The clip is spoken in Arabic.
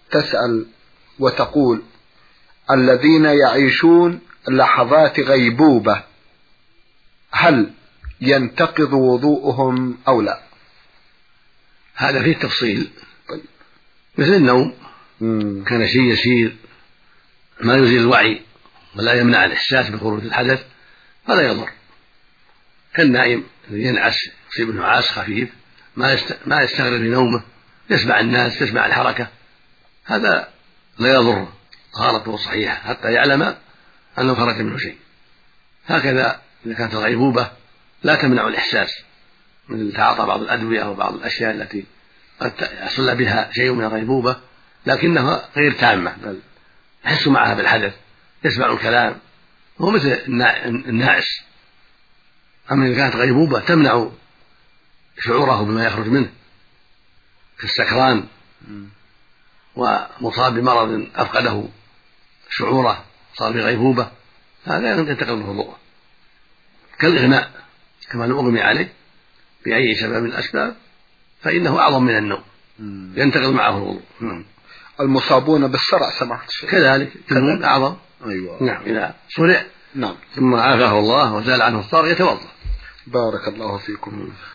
تسأل وتقول: الذين يعيشون لحظات غيبوبة هل ينتقض وضوءهم أو لا؟ هذا فيه تفصيل. مثل النوم كان شيء يسير ما يزيل الوعي ولا يمنع الإحساس بخروج الحدث فلا يضر، كالنائم الذي ينعس يصيب نعاس خفيف ما يستغرق في نومه، يسمع الناس يسمع الحركة، هذا لا يضر، طهارته صحيحة حتى يعلم أنه خرج منه شيء. هكذا إذا كانت الغيبوبة لا تمنع الإحساس، من تعاطى بعض الأدوية أو بعض الأشياء التي قد يحصل بها شيء من الغيبوبة لكنها غير تامة، بل يحس معها بالحدث، يسمع الكلام، هو مثل الناعس. أما إذا كانت غيبوبة تمنع شعوره بما يخرج منه كالسكران ومصاب بمرض أفقده شعوره صار بغيبوبة، هذا ينتقل من وضوءه. كالإغماء كما لو أغمي عليه بأي سبب من الأسباب فإنه أعظم من النوم، ينتقل معه الوضوء. المصابون بالصرع سمعت كذلك أعظم. أيوة. نعم، إذا صرع نعم ثم عافاه الله وزال عنه الصرع يتوضأ. بارك الله فيكم.